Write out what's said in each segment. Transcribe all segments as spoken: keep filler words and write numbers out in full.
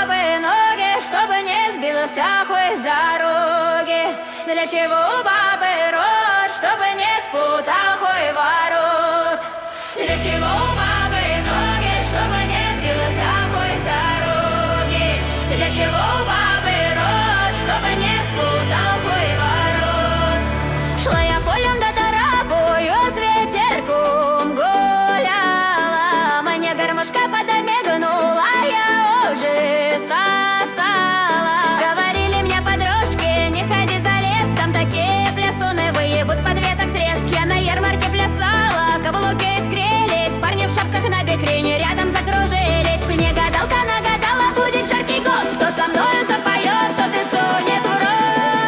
бабы ноги, чтобы не сбился хуй с дороги? Для чего у бабы рот, чтобы не спутал хуй ворот? Для чего у бабы ноги, чтобы не сбился хуй с дороги? Для чего у бабы рот, чтобы не спутал хуй ворот? Шла я полем до торопою, с ветерком гуляла, мне гармошка подмигнула, я уже сосала. Говорили мне подружки, не ходи за лес, там такие плясуны выебут под веток треск. Я на ярмарке плясала, каблуки искрились, парни в шапках на бекрень рядом закружились. Мне гадалка нагадала, будет жаркий год, кто со мною запоет, тот и сунет в рот.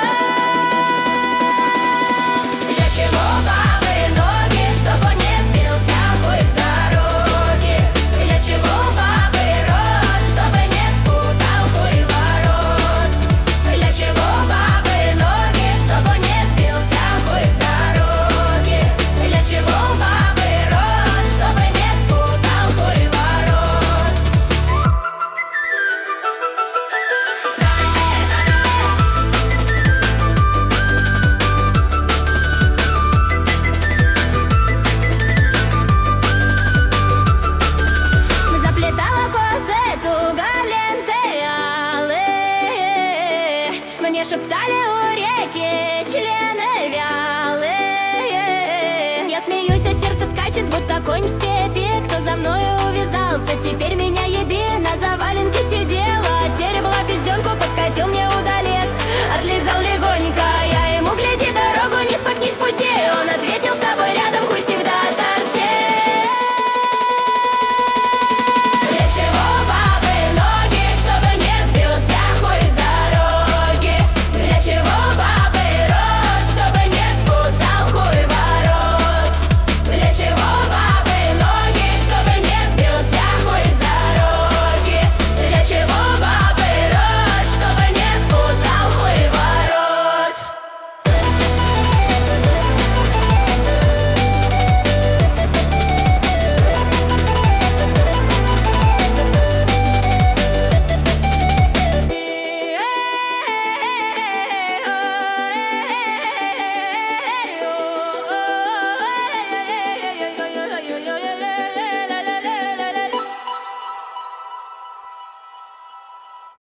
Для чего бабы ноги, чтобы не сбился хуй с дороги? Для чего бабы рот, чтобы не спутал хуй ворот? Для чего бабы ноги, чтобы не сбился хуй с дороги? Для чего бабы рот, чтобы не спутал хуй ворот? Заплетала косы туго ленты алые, мне шептали у реки члены вялые. Я смеюсь, а сердце скачет, будто конь в степи. Кто за мною увязался, теперь меня еби